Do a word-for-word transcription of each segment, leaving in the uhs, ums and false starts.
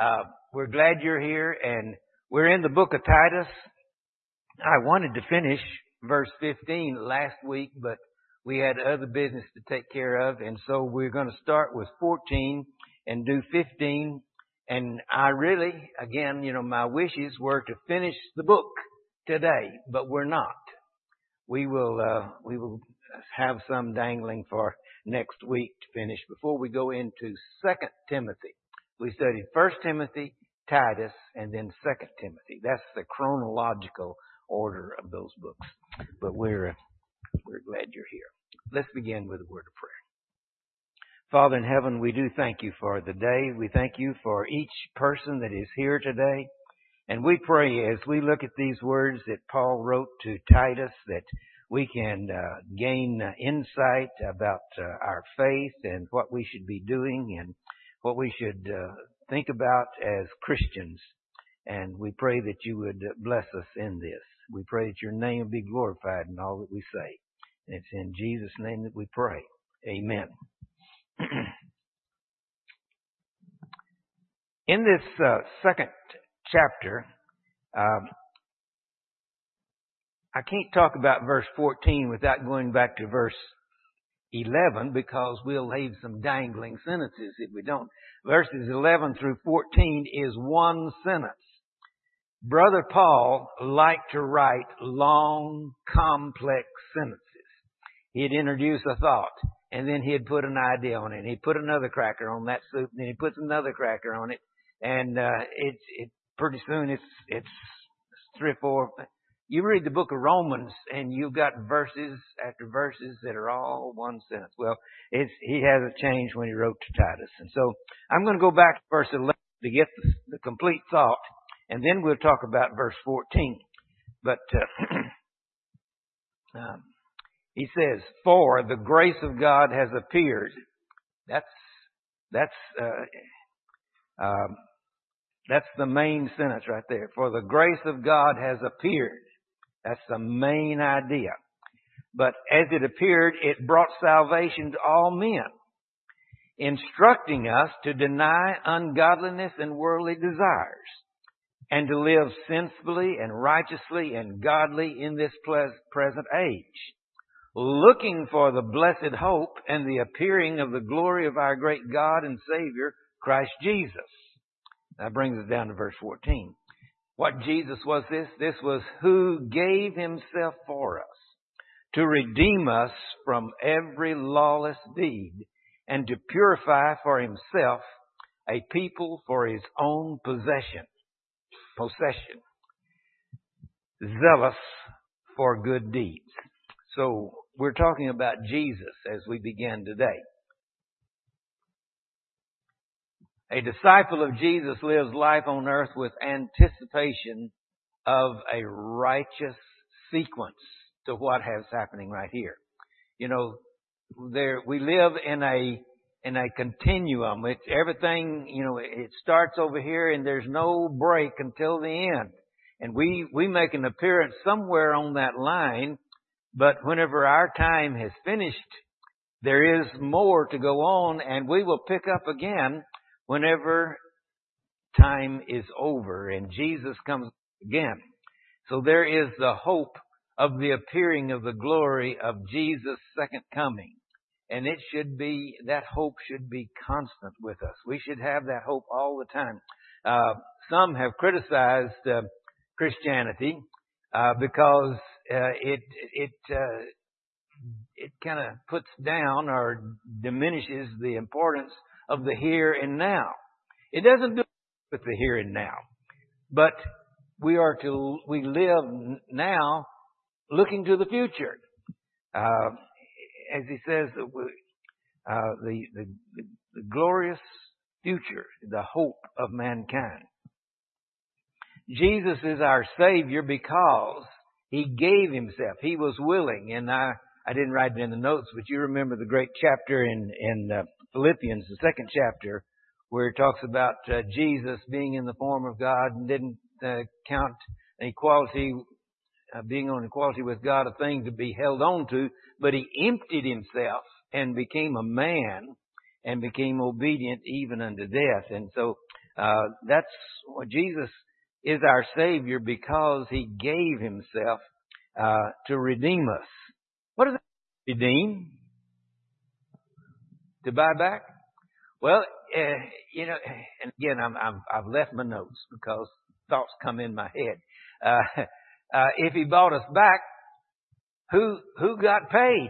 Uh, we're glad you're here, and we're in the book of Titus. I wanted to finish verse fifteen last week, but we had other business to take care of, and so we're going to start with fourteen and do fifteen. And I really, again, you know, my wishes were to finish the book today, but we're not. We will, uh, we will have some dangling for next week to finish before we go into Second Timothy. We studied First Timothy, Titus, and then Second Timothy. That's the chronological order of those books. But we're uh, we're glad you're here. Let's begin with a word of prayer. Father in heaven, we do thank you for the day. We thank you for each person that is here today. And we pray as we look at these words that Paul wrote to Titus that we can uh, gain uh, insight about uh, our faith and what we should be doing and what we should uh, think about as Christians. And we pray that you would bless us in this. We pray that your name will be glorified in all that we say. And it's in Jesus' name that we pray. Amen. In this uh, second chapter, um, I can't talk about verse fourteen without going back to verse eleven because we'll leave some dangling sentences if we don't. Verses eleven through fourteen is one sentence. Brother Paul liked to write long, complex sentences. He'd introduce a thought, and then he'd put an idea on it, and he'd put another cracker on that soup, and then he puts another cracker on it, and uh, it's it, pretty soon it's it's three or four. You read the book of Romans, and you've got verses after verses that are all one sentence. Well, it's, he hasn't changed when he wrote to Titus. And so I'm going to go back to verse eleven to get the, the complete thought, and then we'll talk about verse fourteen. But uh, um, he says, "For the grace of God has appeared." That's that's uh, um, that's the main sentence right there. For the grace of God has appeared. That's the main idea. But as it appeared, it brought salvation to all men, instructing us to deny ungodliness and worldly desires, and to live sensibly and righteously and godly in this present age, looking for the blessed hope and the appearing of the glory of our great God and Savior, Christ Jesus. That brings us down to verse fourteen. What Jesus was this? This was who gave himself for us to redeem us from every lawless deed and to purify for himself a people for his own possession, possession, zealous for good deeds. So we're talking about Jesus as we begin today. A disciple of Jesus lives life on earth with anticipation of a righteous sequence to what has happening right here. You know, there we live in a in a continuum. It's everything, you know, it starts over here and there's no break until the end. And we we make an appearance somewhere on that line, but whenever our time has finished, there is more to go on, and we will pick up again whenever time is over and Jesus comes again. So there is the hope of the appearing of the glory of Jesus' second coming. And it should be, that hope should be constant with us. We should have that hope all the time. Uh, some have criticized uh, Christianity uh, because uh, it, it, uh, it kind of puts down or diminishes the importance of the here and now. It doesn't do with the here and now, but we are to we live now, looking to the future. Uh, as he says, uh, the, the the glorious future, the hope of mankind. Jesus is our Savior because he gave himself. He was willing, and I I didn't write it in the notes, but you remember the great chapter in in uh, Philippians, the second chapter, where it talks about uh, Jesus being in the form of God and didn't uh, count equality, uh, being on equality with God, a thing to be held on to, but he emptied himself and became a man and became obedient even unto death. And so Uh, that's what Jesus is our Savior because He gave Himself uh, to redeem us. What does that redeem? To buy back? Well, uh, you know, and again, I'm, I'm, I've left my notes because thoughts come in my head. Uh, uh, if He bought us back, who who got paid?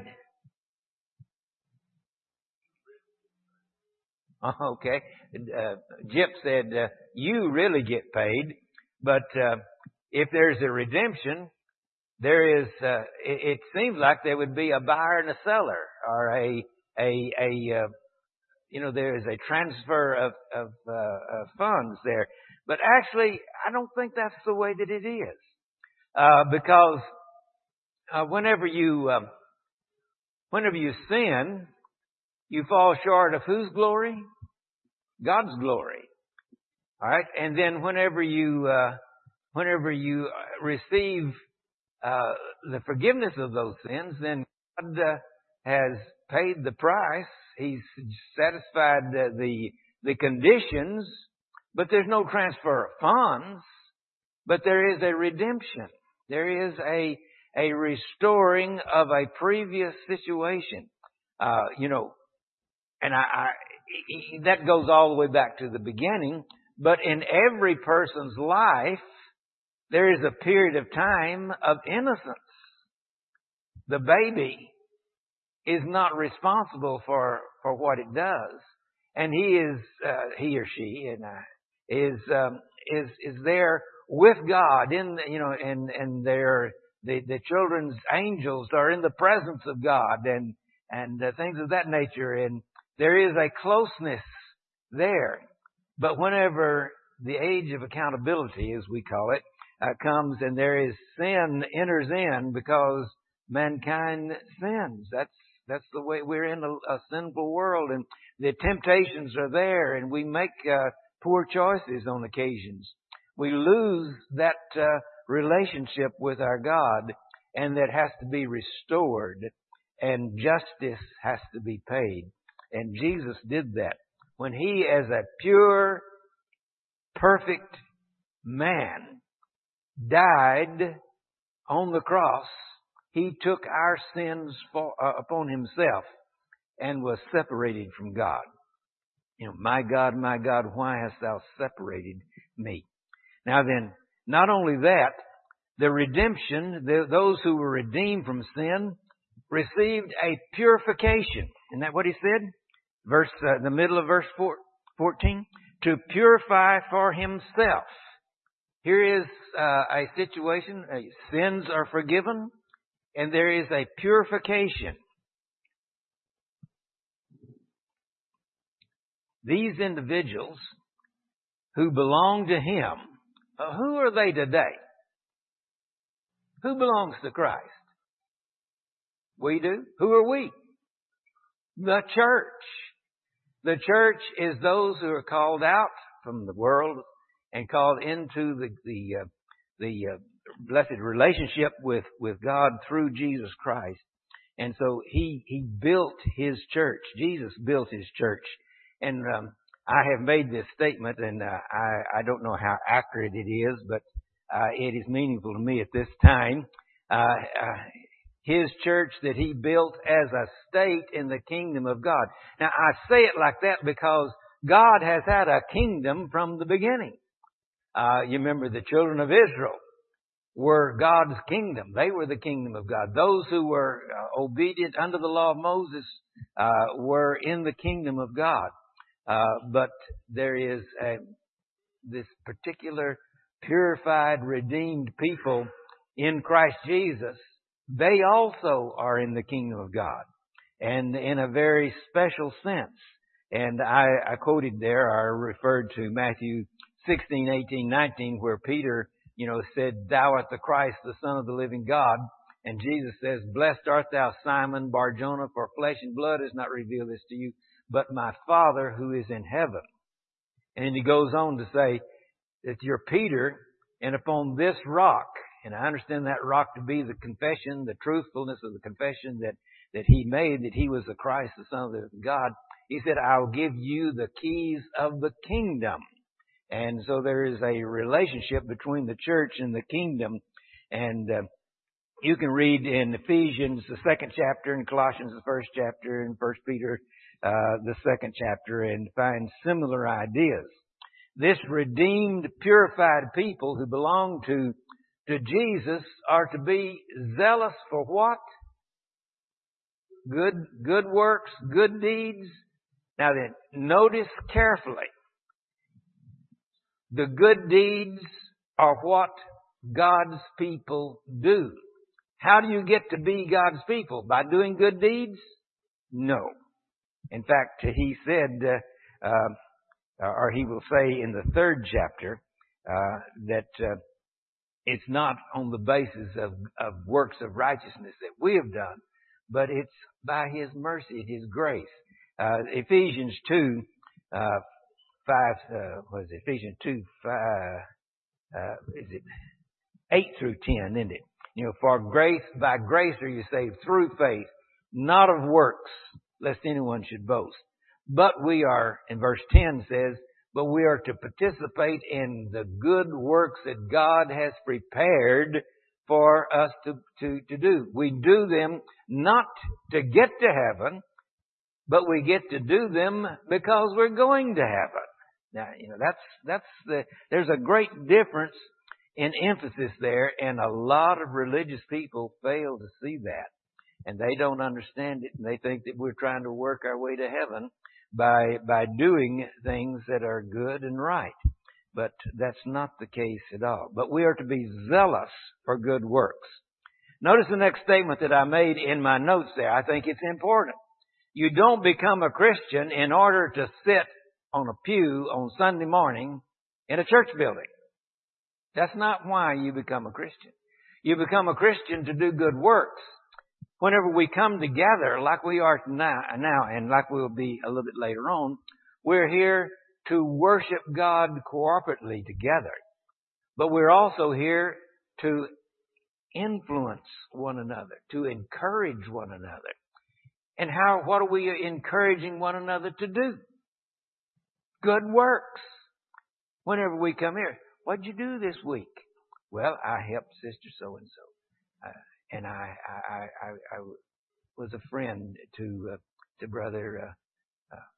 Okay. Uh, Jip said, uh, you really get paid, but uh, if there's a redemption, there is, uh, it, it seems like there would be a buyer and a seller, or a, a, a, uh, you know, there is a transfer of, of, uh, of funds there. But actually, I don't think that's the way that it is. Uh, because, uh, whenever you, um, whenever you sin, you fall short of whose glory? God's glory. All right. And then whenever you, uh, whenever you receive, uh, the forgiveness of those sins, then God uh, has paid the price. He's satisfied uh, the, the conditions, but there's no transfer of funds, but there is a redemption. There is a, a restoring of a previous situation. Uh, you know, and I, I, that goes all the way back to the beginning. But in every person's life, there is a period of time of innocence. The baby is not responsible for, for what it does, and he is uh, he or she and uh, is um, is is there with God in the, you know, and and they're the the children's angels are in the presence of God and and uh, things of that nature, and there is a closeness there. But whenever the age of accountability, as we call it, uh, comes and there is sin enters in because mankind sins. That's that's the way we're in a, a sinful world, and the temptations are there, and we make uh, poor choices on occasions. We lose that uh, relationship with our God, and that has to be restored, and justice has to be paid. And Jesus did that. When He, as a pure, perfect man, died on the cross, He took our sins for, uh, upon Himself and was separated from God. You know, my God, my God, why hast Thou separated me? Now then, not only that, the redemption, the, those who were redeemed from sin, received a purification. Isn't that what He said? Verse, uh, the middle of verse four, fourteen. To purify for Himself. Here is uh, a situation, uh, sins are forgiven, and there is a purification. These individuals who belong to Him, uh, who are they today? Who belongs to Christ? We do. Who are we? The church. The church is those who are called out from the world and called into the the uh, the uh, blessed relationship with with God through Jesus Christ. And so He He built His church. Jesus built His church. And um, I have made this statement, and uh, I I don't know how accurate it is, but uh, it is meaningful to me at this time. Uh, uh, His church that He built as a state in the kingdom of God. Now, I say it like that because God has had a kingdom from the beginning. Uh, you remember the children of Israel were God's kingdom. They were the kingdom of God. Those who were uh, obedient under the law of Moses uh, were in the kingdom of God. Uh, but there is a, this particular purified, redeemed people in Christ Jesus. They also are in the kingdom of God, and in a very special sense. And I, I quoted there, I referred to Matthew sixteen, eighteen, nineteen, where Peter, you know, said, "Thou art the Christ, the Son of the living God." And Jesus says, "Blessed art thou, Simon Bar-Jonah, for flesh and blood has not revealed this to you, but my Father who is in heaven." And then He goes on to say that you're Peter, and upon this rock, and I understand that rock to be the confession, the truthfulness of the confession that, that He made, that He was the Christ, the Son of the God. He said, "I'll give you the keys of the kingdom." And so there is a relationship between the church and the kingdom. And uh, you can read in Ephesians, the second chapter, and Colossians, the first chapter, and First Peter, uh, the second chapter, and find similar ideas. This redeemed, purified people who belong to, to Jesus are to be zealous for what? Good, good works, good deeds. Now then, notice carefully. The good deeds are what God's people do. How do you get to be God's people? By doing good deeds? No. In fact, he said, uh, uh, or he will say in the third chapter, uh, that uh, it's not on the basis of, of works of righteousness that we have done, but it's by His mercy, His grace. Uh, Ephesians two, uh, five, uh, what is it? Ephesians two, five, uh, is it eight through ten, isn't it? You know, for grace, by grace are you saved through faith, not of works, lest anyone should boast. But we are, in verse ten says, but we are to participate in the good works that God has prepared for us to, to, to do. We do them not to get to heaven, but we get to do them because we're going to heaven. Now, you know, that's, that's the, there's a great difference in emphasis there, and a lot of religious people fail to see that. And they don't understand it, and they think that we're trying to work our way to heaven by, by doing things that are good and right. But that's not the case at all. But we are to be zealous for good works. Notice the next statement that I made in my notes there. I think it's important. You don't become a Christian in order to sit on a pew on Sunday morning in a church building. That's not why you become a Christian. You become a Christian to do good works. Whenever we come together, like we are now, now and like we'll be a little bit later on, we're here to worship God corporately together. But we're also here to influence one another, to encourage one another. And how, what are we encouraging one another to do? Good works. Whenever we come here, what'd you do this week? Well, I helped Sister so-and-so. Uh, and I, I, I, I was a friend to, uh, to Brother, uh, uh,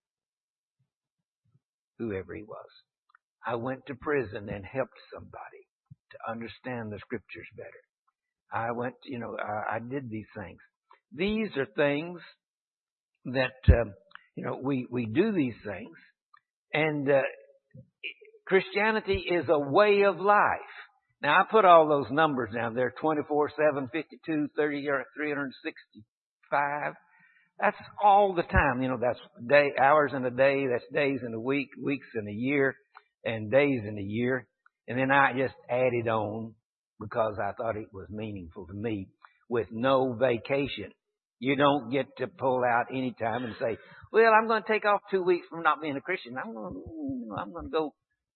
whoever he was. I went to prison and helped somebody to understand the Scriptures better. I went, you know, I, I did these things. These are things that, um, you know, we, we do these things. And uh, Christianity is a way of life. Now, I put all those numbers down there, twenty-four, seven, fifty-two, thirty, three hundred sixty-five. That's all the time. You know, that's day, hours in a day, that's days in a week, weeks in a year, and days in a year. And then I just added on because I thought it was meaningful to me with no vacation. You don't get to pull out any time and say, well, I'm going to take off two weeks from not being a Christian. I'm going to, I'm going to go.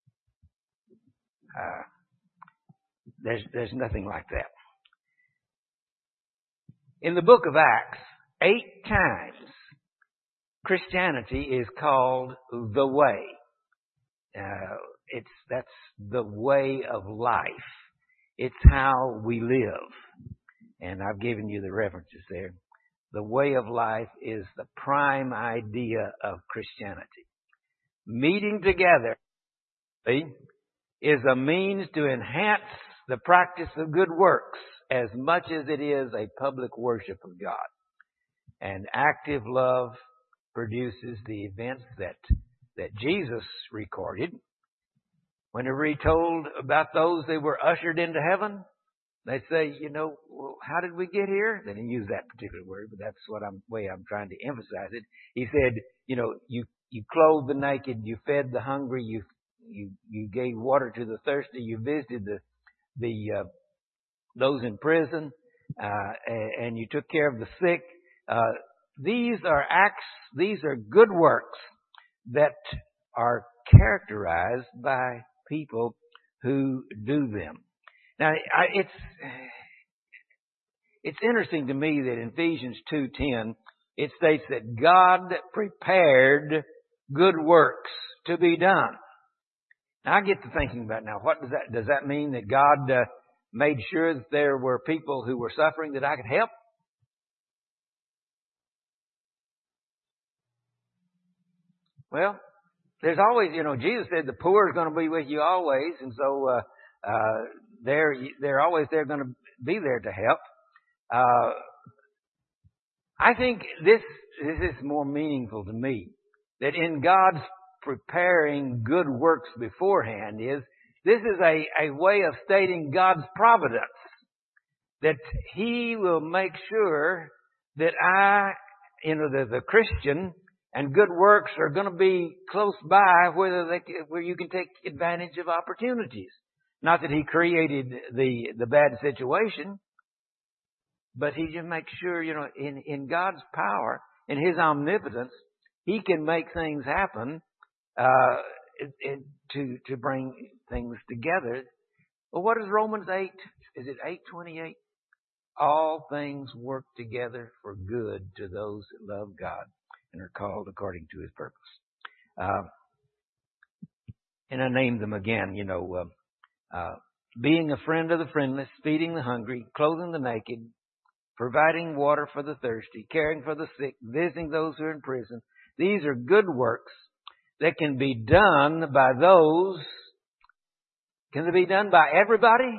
Uh, there's, there's nothing like that. In the book of Acts, eight times Christianity is called the way. Uh, it's, that's the way of life. It's how we live. And I've given you the references there. The way of life is the prime idea of Christianity. Meeting together is a means to enhance the practice of good works as much as it is a public worship of God. And active love produces the events that, that Jesus recorded. Whenever he told about those that were ushered into heaven, they say, you know, well, how did we get here? They didn't use that particular word, but that's what I'm way I'm trying to emphasize it. He said, you know, you you clothed the naked, you fed the hungry, you you you gave water to the thirsty, you visited the the uh, those in prison, uh, and, and you took care of the sick. Uh, these are acts, these are good works that are characterized by people who do them. Now, I, it's it's interesting to me that in Ephesians two ten, it states that God prepared good works to be done. Now I get to thinking about now, what does that, does that mean that God uh, made sure that there were people who were suffering that I could help? Well, there's always, you know, Jesus said the poor is going to be with you always, and so uh, uh, they're they're always they're going to be there to help. Uh, I think this this is more meaningful to me, that in God's preparing good works beforehand is this is a, a way of stating God's providence, that He will make sure that I, you know, the, the Christian and good works are going to be close by where they, where you can take advantage of opportunities. Not that He created the, the bad situation, but He just makes sure, you know, in, in God's power, in His omnipotence, He can make things happen, uh, it, to, to bring things together. Well, what is Romans eight? Is it eight twenty-eight? All things work together for good to those that love God and are called according to His purpose. Uh, and I named them again, you know, uh, uh, being a friend of the friendless, feeding the hungry, clothing the naked, providing water for the thirsty, caring for the sick, visiting those who are in prison. These are good works that can be done by those. Can they be done by everybody?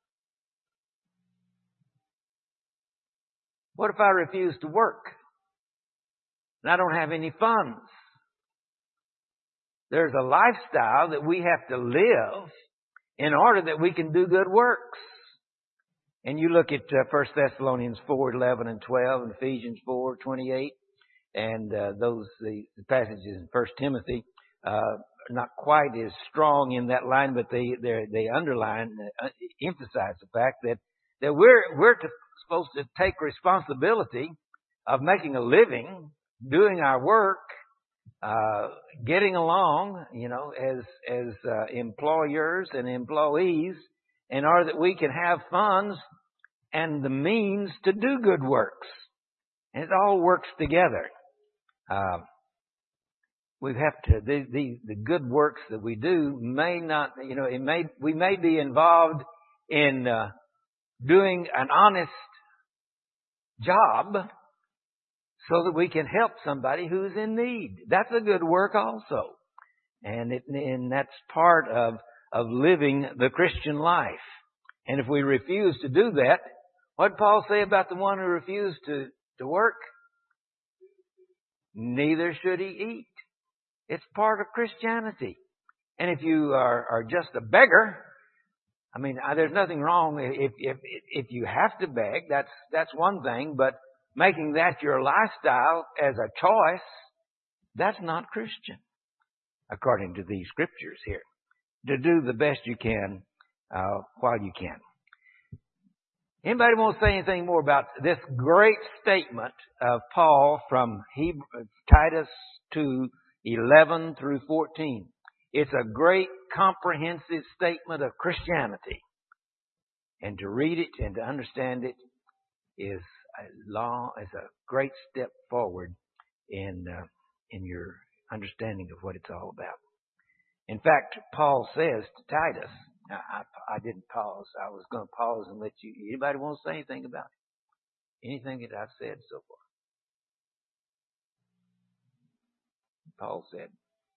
What if I refuse to work and I don't have any funds? There's a lifestyle that we have to live in order that we can do good works. And you look at uh, First Thessalonians four eleven and twelve, and Ephesians four twenty-eight, and uh, those the, the passages in First Timothy, uh, not quite as strong in that line, but they they they underline, uh, emphasize the fact that that we're we're to, supposed to take responsibility of making a living, doing our work, uh, getting along, you know, as as uh, employers and employees, in order that we can have funds and the means to do good works. And it all works together. Uh, we have to, the, the, the good works that we do may not, you know, it may, we may be involved in uh, doing an honest job so that we can help somebody who's in need. That's a good work also. And it, and that's part of, of living the Christian life. And if we refuse to do that, what did Paul say about the one who refused to, to work? Neither should he eat. It's part of Christianity. And if you are, are just a beggar, I mean, there's nothing wrong if, if, if you have to beg, that's, that's one thing, but making that your lifestyle as a choice, that's not Christian, according to these scriptures here. To do the best you can, uh, while you can. Anybody want to say anything more about this great statement of Paul from Hebrew, Titus two eleven through fourteen? It's a great comprehensive statement of Christianity. And to read it and to understand it is a long, is a great step forward in, uh, in your understanding of what it's all about. In fact, Paul says to Titus, I, I, I didn't pause. I was going to pause and let you, anybody want to say anything about it? Anything that I've said so far? Paul said.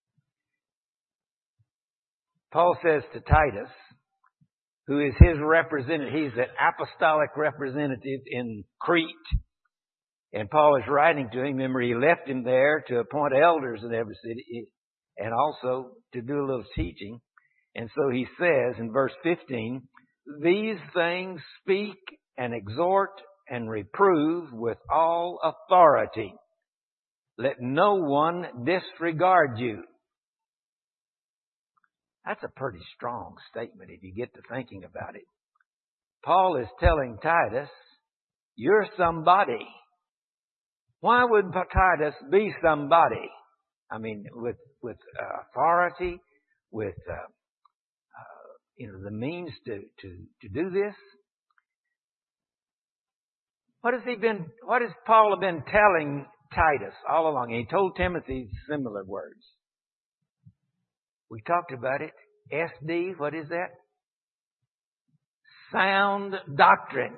Paul says to Titus, who is his representative, he's an apostolic representative in Crete. And Paul is writing to him. Remember, he left him there to appoint elders in every city and also to do a little teaching. And so he says in verse fifteen, these things speak and exhort and reprove with all authority. Let no one disregard you. That's a pretty strong statement if you get to thinking about it. Paul is telling Titus, you're somebody. Why would Titus be somebody? I mean, with, with uh, authority, with, uh, uh, you know, the means to, to, to do this. What has he been, what has Paul been telling Titus all along? He told Timothy similar words. We talked about it. S D, what is that? Sound doctrine.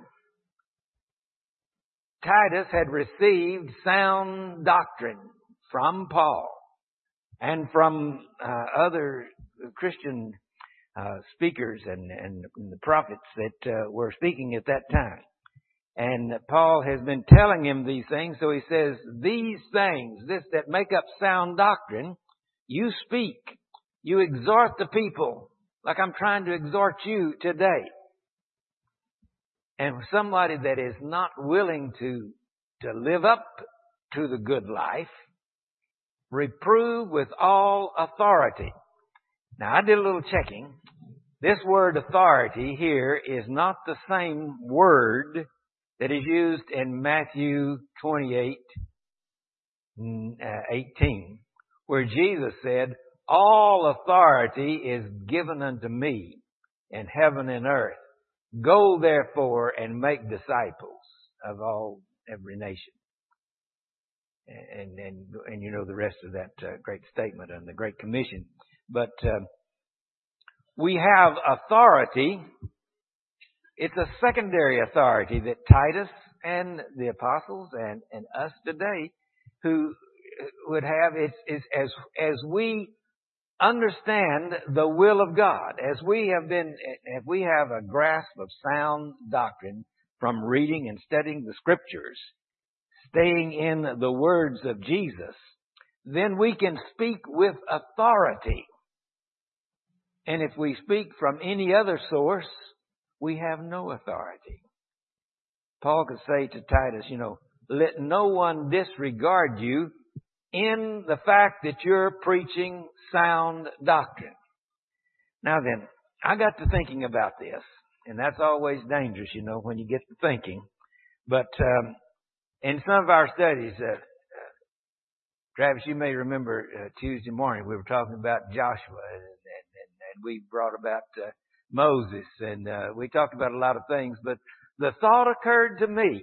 Titus had received sound doctrine from Paul and from uh, other Christian uh, speakers and, and the prophets that uh, were speaking at that time. And Paul has been telling him these things, so he says, these things, this that make up sound doctrine, you speak, you exhort the people, like I'm trying to exhort you today. And somebody that is not willing to, to live up to the good life, reprove with all authority. Now, I did a little checking. This word authority here is not the same word that is used in Matthew twenty-eight, eighteen, where Jesus said, all authority is given unto me in heaven and earth. Go therefore and make disciples of all, every nation. And, and, and you know the rest of that uh, great statement on the Great Commission. But uh, we have authority. It's a secondary authority that Titus and the apostles and, and us today who would have. It's, it's as, as we understand the will of God, as we have been, if we have a grasp of sound doctrine from reading and studying the Scriptures, staying in the words of Jesus, then we can speak with authority. And if we speak from any other source, we have no authority. Paul could say to Titus, you know, let no one disregard you in the fact that you're preaching sound doctrine. Now then, I got to thinking about this, and that's always dangerous, you know, when you get to thinking. But um, in some of our studies, uh, uh, Travis, you may remember uh, Tuesday morning we were talking about Joshua, and, and, and we brought about uh, Moses, and uh, we talked about a lot of things, but the thought occurred to me,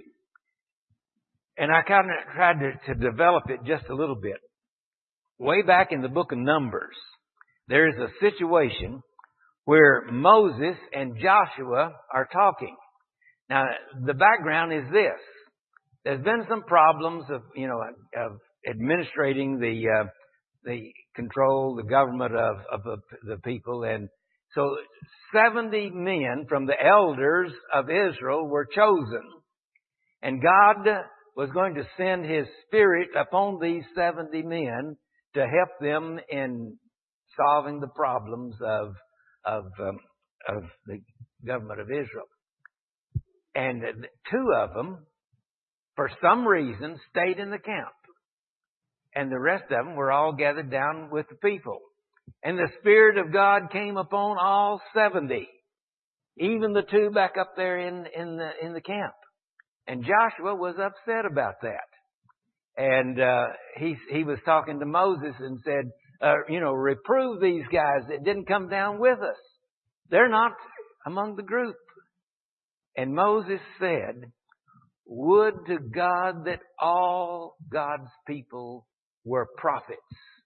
and I kind of tried to, to develop it just a little bit. Way back in the book of Numbers, there is a situation where Moses and Joshua are talking. Now, the background is this. There's been some problems of, you know, of administrating the, uh, the control, the government of, of the, the people. And so seventy men from the elders of Israel were chosen. And God was going to send His Spirit upon these seventy men to help them in solving the problems of, of, um, of the government of Israel. And two of them, for some reason, stayed in the camp. And the rest of them were all gathered down with the people. And the Spirit of God came upon all seventy. Even the two back up there in, in the, in the camp. And Joshua was upset about that. And, uh, he, he was talking to Moses and said, uh, you know, reprove these guys that didn't come down with us. They're not among the group. And Moses said, would to God that all God's people were prophets,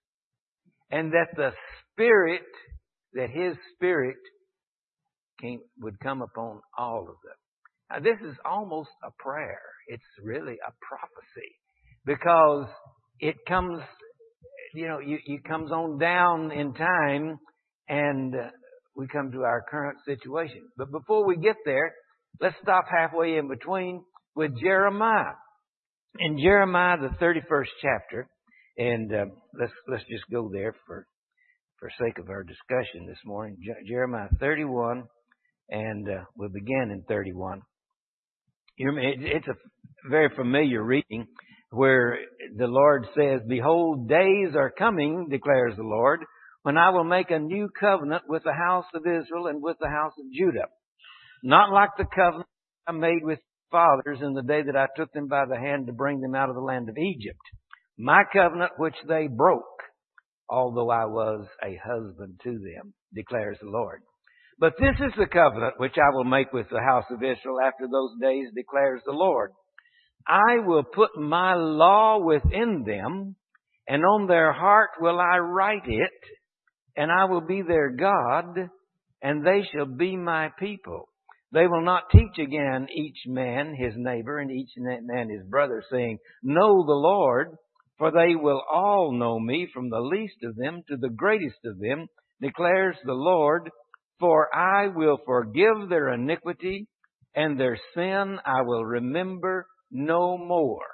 and that the Spirit, that His Spirit came, would come upon all of them. Now, this is almost a prayer. It's really a prophecy, because it comes, you know, it, it comes on down in time, and uh, we come to our current situation. But before we get there, let's stop halfway in between with Jeremiah. In Jeremiah, the thirty-first chapter, and uh, let's let's just go there for for sake of our discussion this morning. Je- Jeremiah thirty-one, and uh, we'll begin in thirty-one. You know, it's a very familiar reading where the Lord says, "Behold, days are coming, declares the Lord, when I will make a new covenant with the house of Israel and with the house of Judah, not like the covenant I made with fathers in the day that I took them by the hand to bring them out of the land of Egypt, my covenant which they broke, although I was a husband to them, declares the Lord. But this is the covenant which I will make with the house of Israel after those days, declares the Lord. I will put my law within them, and on their heart will I write it, and I will be their God, and they shall be my people. They will not teach again each man his neighbor and each man his brother, saying, Know the Lord, for they will all know me, from the least of them to the greatest of them, declares the Lord. For I will forgive their iniquity, and their sin I will remember no more.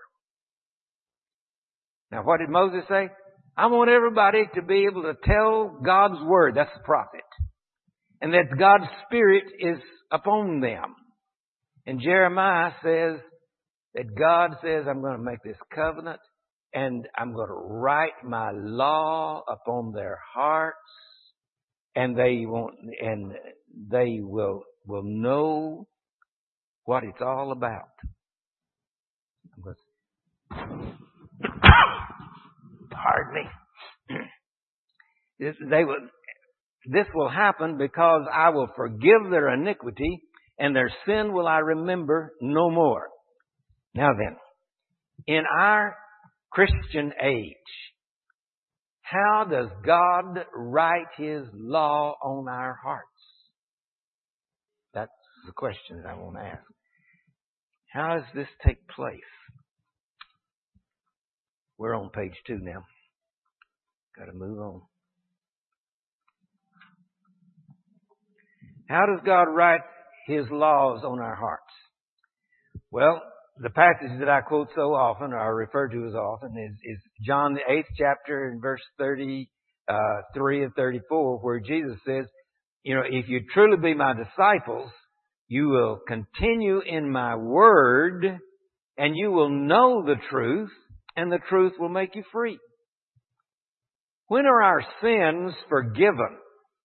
Now, what did Moses say? I want everybody to be able to tell God's word. That's the prophet. And that God's Spirit is upon them. And Jeremiah says that God says, I'm going to make this covenant, and I'm going to write my law upon their hearts, and they won't, and they will, will know what it's all about. I'm going to, pardon me. This, they will, this will happen because I will forgive their iniquity, and their sin will I remember no more. Now then, in our Christian age, how does God write His law on our hearts? That's the question that I want to ask. How does this take place? We're on page two now. Got to move on. How does God write His laws on our hearts? Well, the passage that I quote so often, or refer to as often, is, is John the eighth chapter and verse thirty-three and thirty-four, where Jesus says, you know, if you truly be my disciples, you will continue in my word, and you will know the truth, and the truth will make you free. When are our sins forgiven?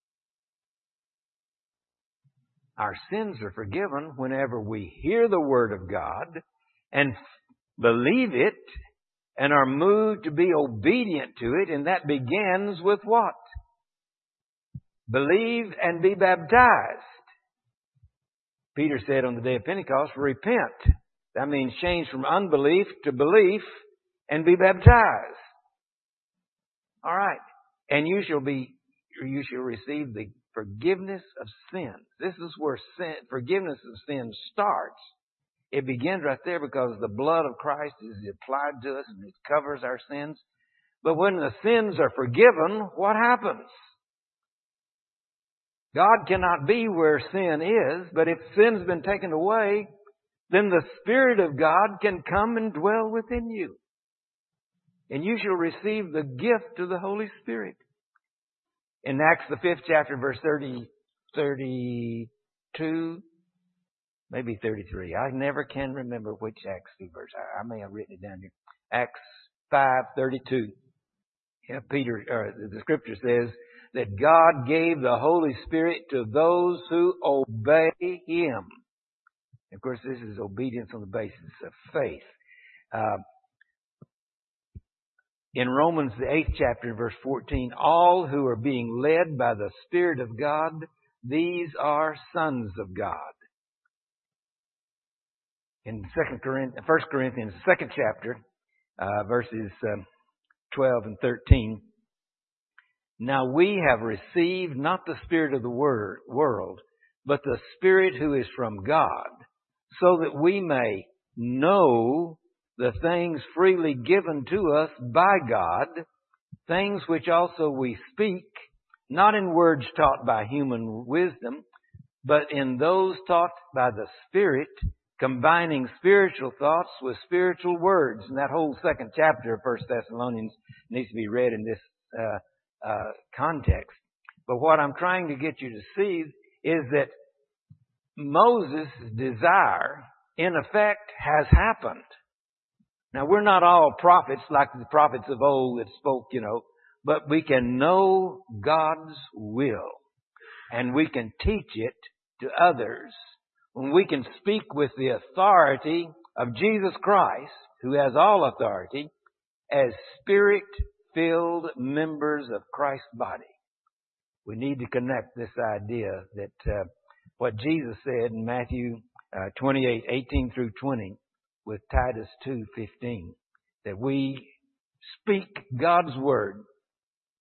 Our sins are forgiven whenever we hear the Word of God and believe it and are moved to be obedient to it. And that begins with what? Believe and be baptized. Peter said on the day of Pentecost, repent. That means change from unbelief to belief and be baptized. All right. And you shall be, you shall receive the forgiveness of sins. This is where sin, forgiveness of sins starts. It begins right there because the blood of Christ is applied to us and it covers our sins. But when the sins are forgiven, what happens? God cannot be where sin is, but if sin's been taken away, then the Spirit of God can come and dwell within you. And you shall receive the gift of the Holy Spirit. In Acts the fifth chapter, verse thirty, thirty-two, maybe thirty-three. I never can remember which Acts two verse. I, I may have written it down here. Acts five, thirty-two. Yeah, Peter, or the scripture says that God gave the Holy Spirit to those who obey Him. Of course, this is obedience on the basis of faith. Uh, In Romans, the eighth chapter, verse fourteen, all who are being led by the Spirit of God, these are sons of God. In Second Corinthians, First Corinthians, second chapter, uh, verses um, twelve and thirteen, now we have received not the spirit of the wor- world, but the Spirit who is from God, so that we may know the things freely given to us by God, things which also we speak, not in words taught by human wisdom, but in those taught by the Spirit, combining spiritual thoughts with spiritual words. And that whole second chapter of First Thessalonians needs to be read in this uh, uh, context. But what I'm trying to get you to see is that Moses' desire, in effect, has happened. Now, we're not all prophets like the prophets of old that spoke, you know, but we can know God's will and we can teach it to others. When we can speak with the authority of Jesus Christ, who has all authority, as Spirit-filled members of Christ's body. We need to connect this idea that uh, what Jesus said in Matthew uh, twenty-eight, eighteen through twenty, with Titus two fifteen, that we speak God's word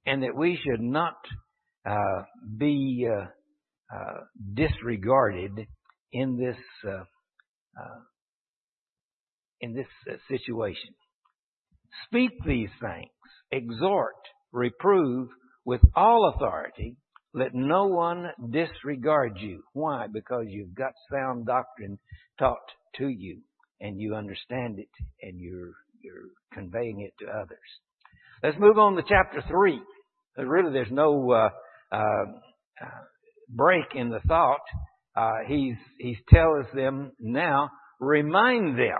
and that we should not uh, be uh, uh, disregarded in this uh, uh, in this uh, situation. Speak these things, exhort, reprove with all authority. Let no one disregard you. Why? Because you've got sound doctrine taught to you, and you understand it, and you're you're conveying it to others. Let's move on to chapter three. Really, there's no uh, uh, uh, break in the thought. Uh, he's he's telling them now. Remind them.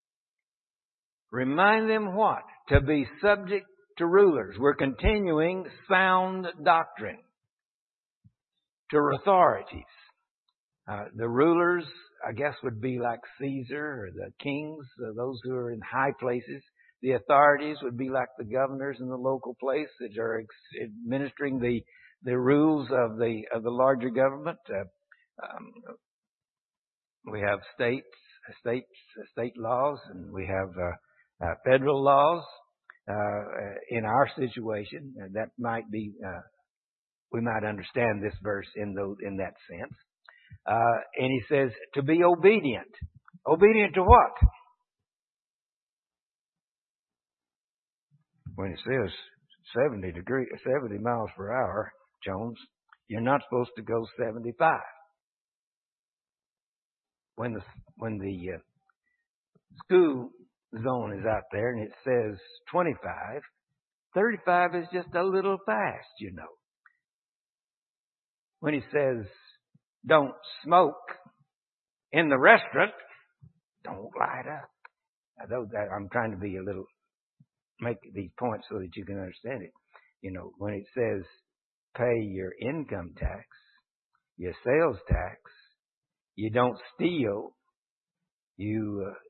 Remind them what? To be subject to rulers. We're continuing sound doctrine. To authorities. Uh, the rulers, I guess, would be like Caesar or the kings, uh, those who are in high places. The authorities would be like the governors in the local place that are ex- administering the the rules of the of the larger government. Uh, um, we have states, states, state laws, and we have uh, uh, federal laws. Uh, in our situation, uh, that might be. Uh, We might understand this verse in those, in that sense. Uh, and he says to be obedient. Obedient to what? When it says seventy degree, seventy miles per hour, Jones, you're not supposed to go seventy-five. When the when the uh, school zone is out there and it says twenty-five, thirty-five is just a little fast, you know. When he says, don't smoke in the restaurant, don't light up. I'm trying to be a little, make these points so that you can understand it. You know, when it says, pay your income tax, your sales tax, you don't steal, you, uh,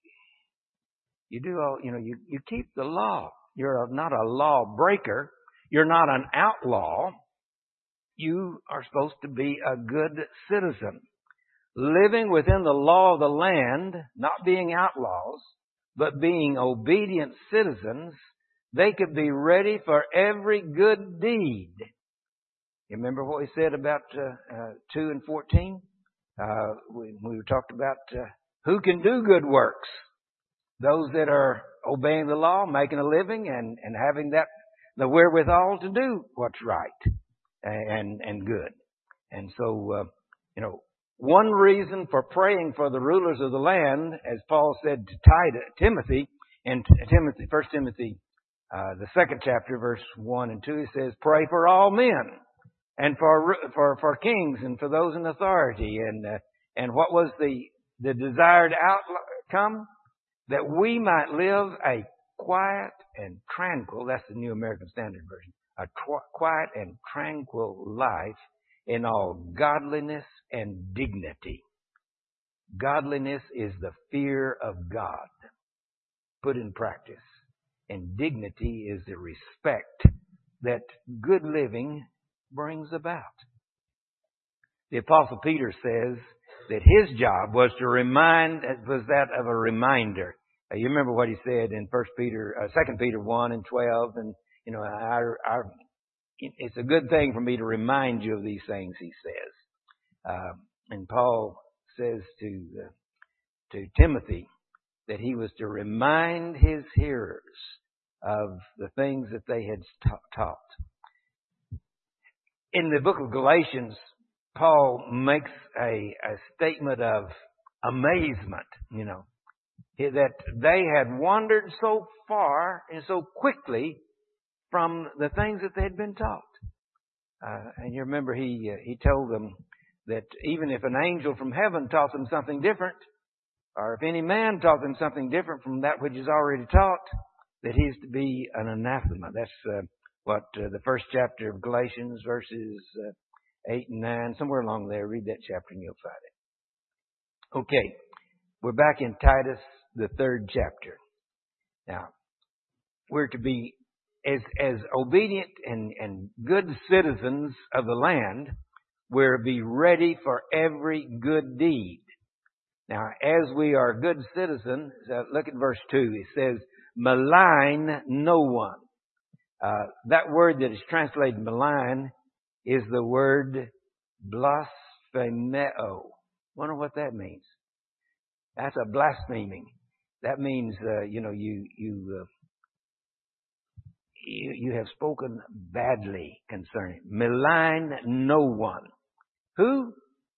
you do all, you know, you, you keep the law. You're not a lawbreaker. You're not an outlaw. You are supposed to be a good citizen, living within the law of the land, not being outlaws, but being obedient citizens. They could be ready for every good deed. You remember what we said about uh, uh, two and fourteen? Uh, we, we talked about uh, who can do good works. Those that are obeying the law, making a living, and, and having that the wherewithal to do what's right. And, and good. And so, uh, you know, one reason for praying for the rulers of the land, as Paul said to Titus, Timothy, in Timothy, First Timothy, uh, the second chapter, verse one and two, he says, pray for all men and for, for, for kings and for those in authority. And, uh, and what was the, the desired outcome? That we might live a quiet and tranquil, that's the New American Standard Version, a quiet and tranquil life in all godliness and dignity. Godliness is the fear of God put in practice. And dignity is the respect that good living brings about. The Apostle Peter says that his job was to remind, was that of a reminder. Uh, you remember what he said in First Peter, uh, Second Peter one and twelve, and you know, our, our, it's a good thing for me to remind you of these things, he says. Uh, and Paul says to uh, to Timothy that he was to remind his hearers of the things that they had ta- taught. In the book of Galatians, Paul makes a, a statement of amazement, you know, that they had wandered so far and so quickly from the things that they had been taught. Uh, and you remember he uh, he told them that even if an angel from heaven taught them something different, or if any man taught them something different from that which is already taught, that he's to be an anathema. That's uh, what uh, the first chapter of Galatians, verses uh, eight and nine, somewhere along there. Read that chapter and you'll find it. Okay, we're back in Titus, the third chapter. Now, we're to be as as obedient and, and good citizens of the land. We're to be ready for every good deed. Now, as we are good citizens, uh, look at verse two. It says, malign no one. Uh, that word that is translated malign is the word blasphemeo. Wonder what that means. That's a blaspheming. That means, uh, you know, you you, uh, you you have spoken badly concerning. Malign no one. Who?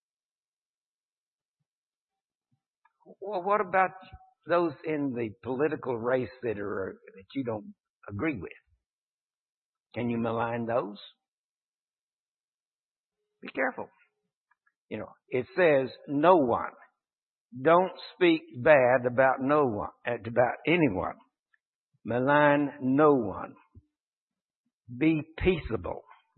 Well, what about those in the political race that are that you don't agree with? Can you malign those? Be careful. You know, it says no one. Don't speak bad about no one, about anyone. Malign no one. Be peaceable.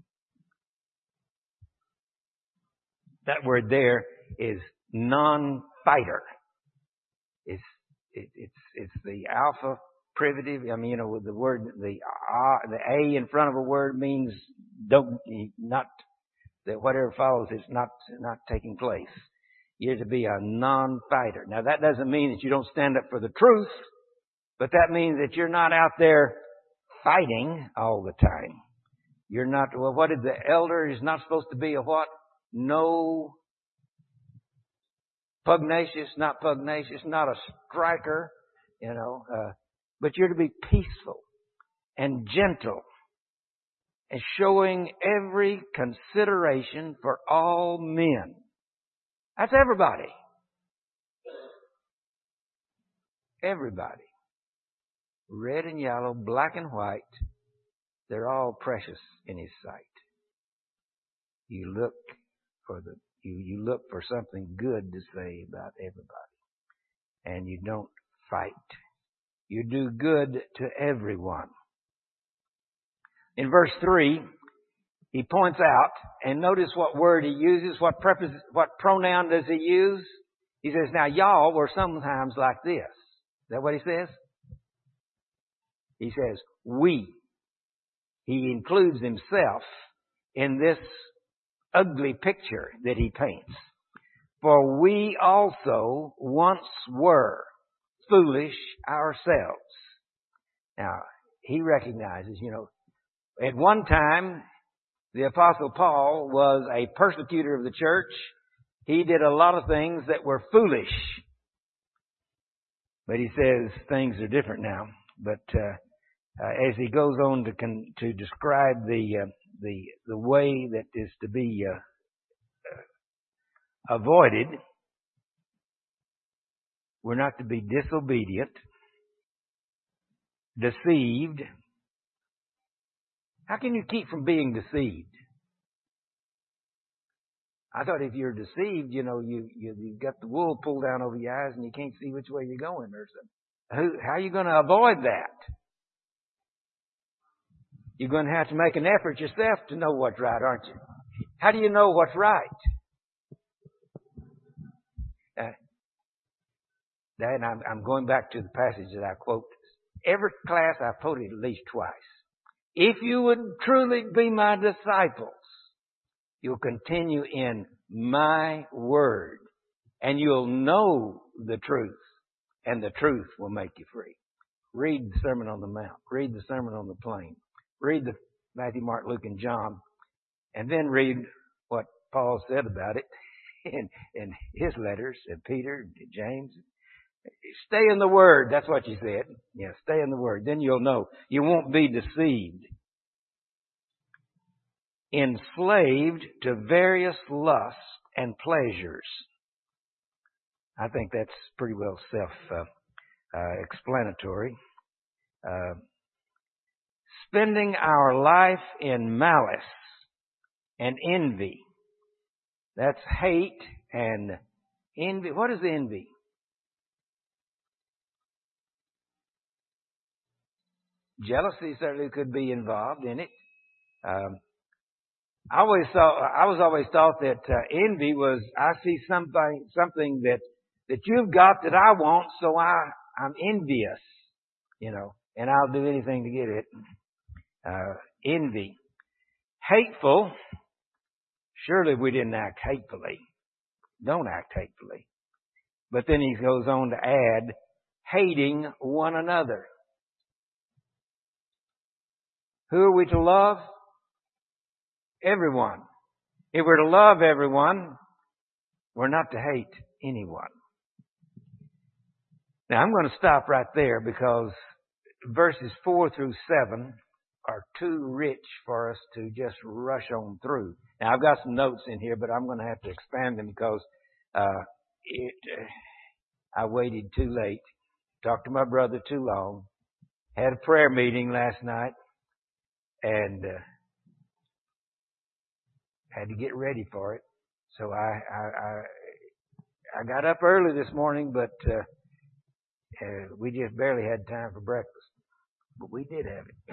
That word there is non-fighter. It's it, it's it's the alpha privative. I mean, you know, the word the uh, the a in front of a word means don't not that whatever follows is not not taking place. You're to be a non-fighter. Now that doesn't mean that you don't stand up for the truth, but that means that you're not out there fighting all the time. You're not. Well, what did the elder is not supposed to be a what? No. Pugnacious, not pugnacious, not a striker, you know, uh, but you're to be peaceful and gentle and showing every consideration for all men. That's everybody. Everybody. Red and yellow, black and white, they're all precious in His sight. You look for the You, you look for something good to say about everybody. And you don't fight. You do good to everyone. In verse three, he points out, and notice what word he uses, what prepos, what pronoun does he use? He says, now y'all were sometimes like this. Is that what he says? He says, we. He includes himself in this ugly picture that he paints. For we also once were foolish ourselves. Now, he recognizes, you know, at one time, the Apostle Paul was a persecutor of the church. He did a lot of things that were foolish. But he says things are different now. But uh, uh, as he goes on to con- to describe the uh, the the way that is to be uh, uh, avoided, we're not to be disobedient, deceived. How can you keep from being deceived? I thought if you're deceived, you know, you, you, you've got the wool pulled down over your eyes and you can't see which way you're going or something. Who, how are you going to avoid that? You're going to have to make an effort yourself to know what's right, aren't you? How do you know what's right? Uh, and I'm, I'm going back to the passage that I quote. Every class I've quoted at least twice. If you would truly be my disciples, you'll continue in my word, and you'll know the truth, and the truth will make you free. Read the Sermon on the Mount. Read the Sermon on the Plain. Read the Matthew, Mark, Luke, and John, and then read what Paul said about it in, in his letters, and Peter, and James. Stay in the Word. That's what you said. Yeah, stay in the Word. Then you'll know. You won't be deceived. Enslaved to various lusts and pleasures. I think that's pretty well self-explanatory. Uh, uh, spending our life in malice and envy. That's hate and envy. What is envy? Jealousy certainly could be involved in it. Um, I always thought, I was always thought that uh, envy was, I see something, something that, that you've got that I want, so I, I'm envious, you know, and I'll do anything to get it. Uh, envy. Hateful. Surely we didn't act hatefully. Don't act hatefully. But then he goes on to add, hating one another. Who are we to love? Everyone. If we're to love everyone, we're not to hate anyone. Now, I'm going to stop right there because verses four through seven are too rich for us to just rush on through. Now, I've got some notes in here, but I'm going to have to expand them because uh, it, uh, I waited too late, talked to my brother too long, had a prayer meeting last night, and uh, had to get ready for it. So I I, I, I got up early this morning, but uh, uh, we just barely had time for breakfast. But we did have it.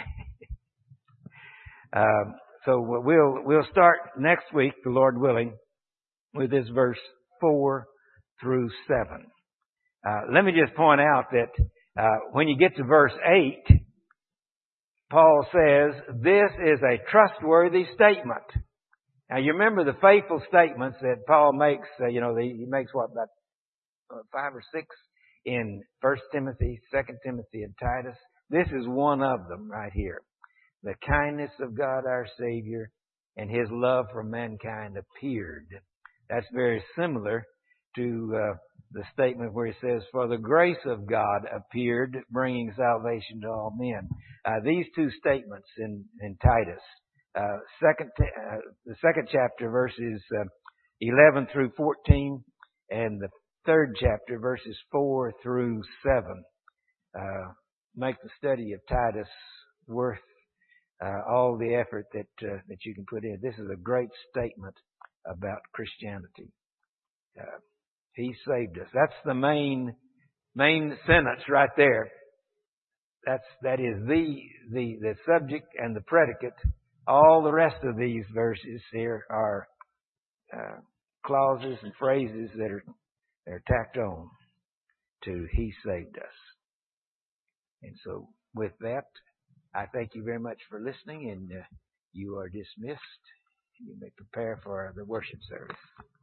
um, so we'll we'll start next week, the Lord willing, with this verse four through seven. Uh, let me just point out that uh, when you get to verse eight, Paul says this is a trustworthy statement. Now you remember the faithful statements that Paul makes. Uh, you know, the, he makes what about uh, five or six in First Timothy, Second Timothy, and Titus. This is one of them right here. The kindness of God our Savior and His love for mankind appeared. That's very similar to uh, the statement where He says, for the grace of God appeared, bringing salvation to all men. Uh, these two statements in, in Titus, uh, second, uh, the second chapter, verses uh, eleven through fourteen, and the third chapter, verses four through seven, uh, make the study of Titus worth uh, all the effort that uh, that you can put in. This is a great statement about Christianity. Uh, he saved us. That's the main main sentence right there. That's that is the the the subject and the predicate. All the rest of these verses here are uh, clauses and phrases that are that are tacked on to He saved us. And so, with that, I thank you very much for listening, and uh, you are dismissed. You may prepare for the worship service.